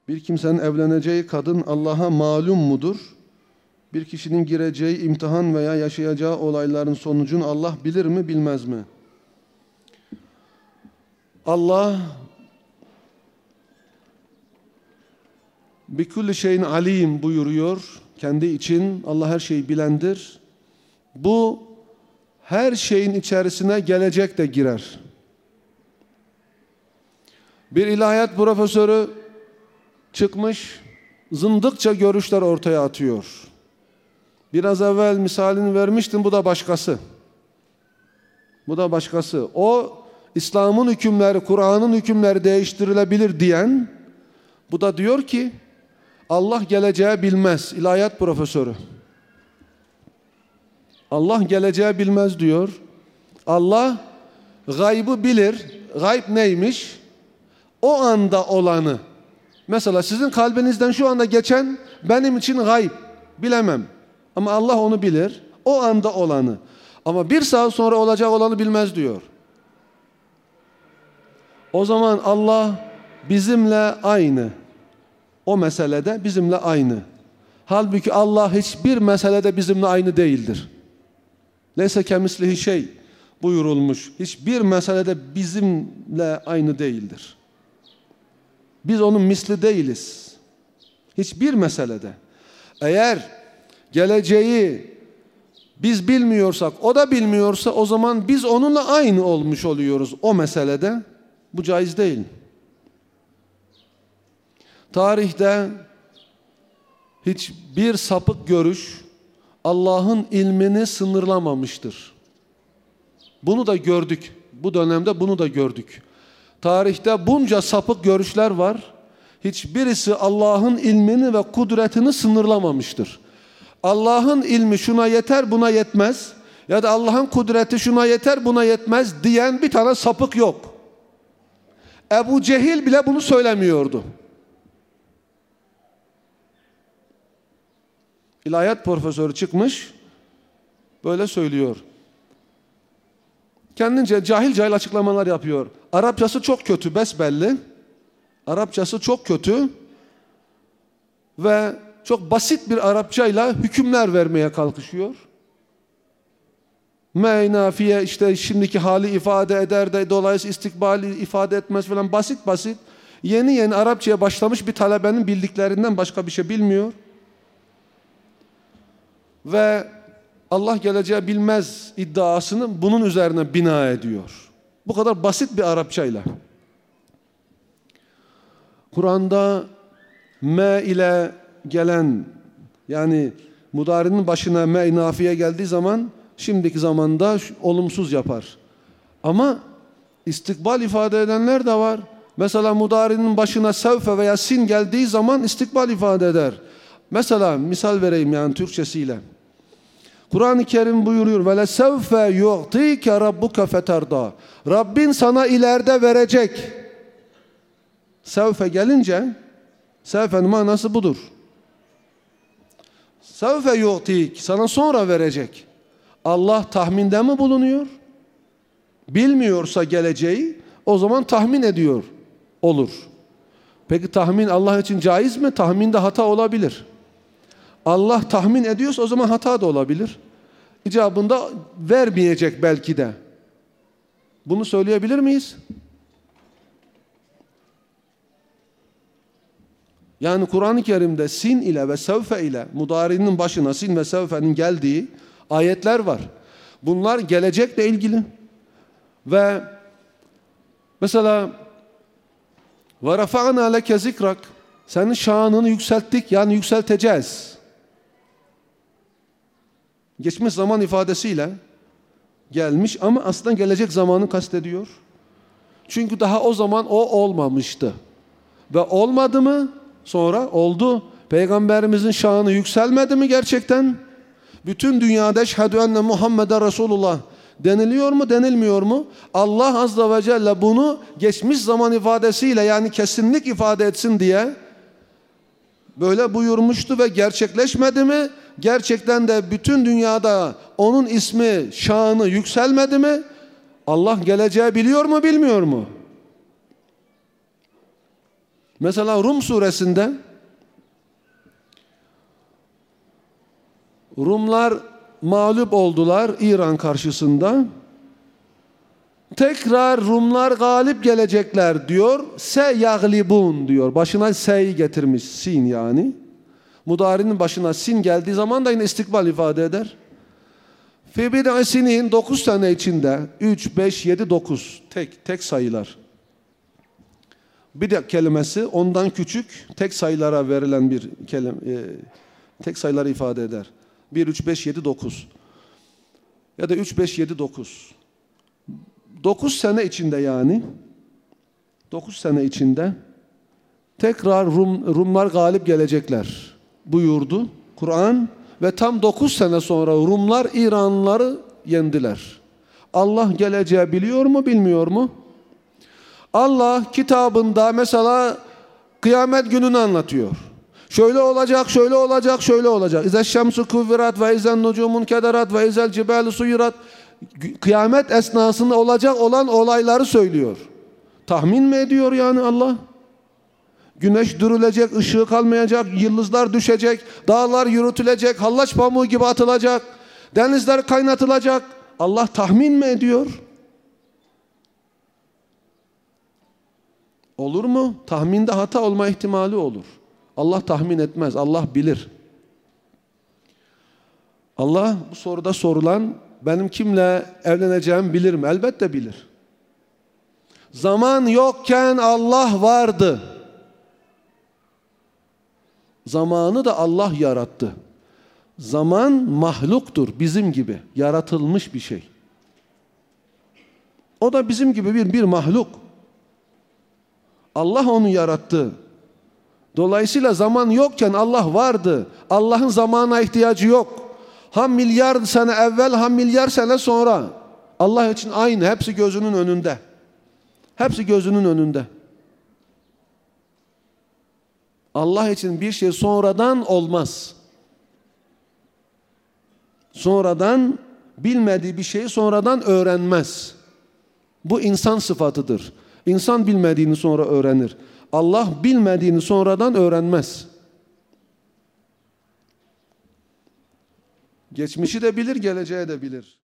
Bir kimsenin evleneceği kadın Allah'a malum mudur? Bir kişinin gireceği imtihan veya yaşayacağı olayların sonucunu Allah bilir mi, bilmez mi? Allah bikulli şeyin alim buyuruyor. Kendi için Allah her şeyi bilendir. Bu her şeyin içerisine gelecek de girer. Bir ilahiyat profesörü çıkmış, zındıkça görüşler ortaya atıyor. Biraz evvel misalini vermiştim, bu da başkası. Bu da başkası. O İslam'ın hükümleri, Kur'an'ın hükümleri değiştirilebilir diyen, bu da diyor ki Allah geleceği bilmez. İlahiyat profesörü. Allah geleceği bilmez diyor. Allah gaybı bilir. Gayb neymiş? O anda olanı. Mesela sizin kalbinizden şu anda geçen benim için gayb. Bilemem. Ama Allah onu bilir. O anda olanı. Ama bir saat sonra olacak olanı bilmez diyor. O zaman Allah bizimle aynı. O meselede bizimle aynı. Halbuki Allah hiçbir meselede bizimle aynı değildir. Leyse kemislihi şey buyurulmuş. Hiçbir meselede bizimle aynı değildir. Biz onun misli değiliz. Hiçbir meselede. Eğer geleceği biz bilmiyorsak, o da bilmiyorsa o zaman biz onunla aynı olmuş oluyoruz o meselede. Bu caiz değil. Tarihte hiçbir sapık görüş Allah'ın ilmini sınırlamamıştır. Bunu da gördük. Bu dönemde bunu da gördük. Tarihte bunca sapık görüşler var. Hiçbirisi Allah'ın ilmini ve kudretini sınırlamamıştır. Allah'ın ilmi şuna yeter, buna yetmez. Ya da Allah'ın kudreti şuna yeter, buna yetmez diyen bir tane sapık yok. Ebu Cehil bile bunu söylemiyordu. İlahiyat profesörü çıkmış, böyle söylüyor. Kendince cahil açıklamalar yapıyor. Arapçası çok kötü, besbelli. Arapçası çok kötü ve çok basit bir Arapçayla hükümler vermeye kalkışıyor. Me'nafiye işte şimdiki hali ifade eder de dolayısıyla istikbali ifade etmez falan, basit basit. Yeni Arapçaya başlamış bir talebenin bildiklerinden başka bir şey bilmiyor. Ve Allah geleceği bilmez iddiasını bunun üzerine bina ediyor. Bu kadar basit bir Arapçayla. Kur'an'da me ile gelen, yani mudarinin başına me nafiye geldiği zaman şimdiki zamanda olumsuz yapar. Ama istikbal ifade edenler de var. Mesela mudarinin başına sevfe veya sin geldiği zaman istikbal ifade eder. Mesela misal vereyim yani Türkçesiyle. Kur'an-ı Kerim buyuruyor ve lesevfe yu'tike rabbuke feterda. Rabbin sana ileride verecek. Sevfe gelince sevfenin manası budur. Sevfe yu'tik, sana sonra verecek. Allah tahminde mi bulunuyor? Bilmiyorsa geleceği o zaman tahmin ediyor olur. Peki tahmin Allah için caiz mi? Tahminde hata olabilir. Allah tahmin ediyorsa o zaman hata da olabilir. İcabında vermeyecek belki de. Bunu söyleyebilir miyiz? Yani Kur'an-ı Kerim'de sin ile ve sevfe ile mudarinin başına sin ve sevfenin geldiği ayetler var. Bunlar gelecekle ilgili. Ve mesela ve rafa'na leke zikrak, senin şanını yükselttik, yani yükselteceğiz. Geçmiş zaman ifadesiyle gelmiş ama aslında gelecek zamanı kastediyor. Çünkü daha o zaman o olmamıştı. Ve olmadı mı? Sonra oldu. Peygamberimizin şanı yükselmedi mi gerçekten? Bütün dünyada eşhedü enne Muhammeden Resulullah deniliyor mu, denilmiyor mu? Allah Azze ve Celle bunu geçmiş zaman ifadesiyle, yani kesinlik ifade etsin diye böyle buyurmuştu ve gerçekleşmedi mi? Gerçekten de bütün dünyada onun ismi, şanı yükselmedi mi? Allah geleceği biliyor mu, bilmiyor mu? Mesela Rum suresinde Rumlar mağlup oldular İran karşısında. Tekrar Rumlar galip gelecekler diyor. Se yaglibun diyor. Başına se'yi getirmiş. Sin yani. Mudarinin başına sin geldiği zaman da yine istikbal ifade eder. Fi bid'i sinin 9 sene içinde 3, 5, 7, 9 tek sayılar. Bid'i kelimesi ondan küçük tek sayılara verilen bir kelime, tek sayıları ifade eder. 1, 3, 5, 7, 9 ya da 3, 5, 7, 9. 9 sene içinde yani 9 sene içinde tekrar Rumlar galip gelecekler buyurdu Kur'an ve tam 9 sene sonra Rumlar İranlıları yendiler. Allah geleceği biliyor mu bilmiyor mu? Allah kitabında mesela kıyamet gününü anlatıyor. Şöyle olacak, şöyle olacak, şöyle olacak. İzel şemsu kuvvirat ve izel nucumun kederat ve izel cibalu suyirat. Kıyamet esnasında olacak olan olayları söylüyor. Tahmin mi ediyor yani Allah? Güneş dürülecek, ışığı kalmayacak, yıldızlar düşecek, dağlar yürütülecek, hallaç pamuğu gibi atılacak, denizler kaynatılacak. Allah tahmin mi ediyor? Olur mu? Tahminde hata olma ihtimali olur. Allah tahmin etmez, Allah bilir. Allah bu soruda sorulan benim kimle evleneceğimi bilir mi? Elbette bilir. Zaman yokken Allah vardı. Zamanı da Allah yarattı. Zaman mahluktur, bizim gibi. Yaratılmış bir şey. O da bizim gibi bir mahluk. Allah onu yarattı. Dolayısıyla zaman yokken Allah vardı. Allah'ın zamana ihtiyacı yok. Ha milyar sene evvel, ha milyar sene sonra. Allah için aynı. Hepsi gözünün önünde. Hepsi gözünün önünde. Allah için bir şey sonradan olmaz. Sonradan bilmediği bir şeyi sonradan öğrenmez. Bu insan sıfatıdır. İnsan bilmediğini sonra öğrenir. Allah bilmediğini sonradan öğrenmez. Geçmişi de bilir, geleceği de bilir.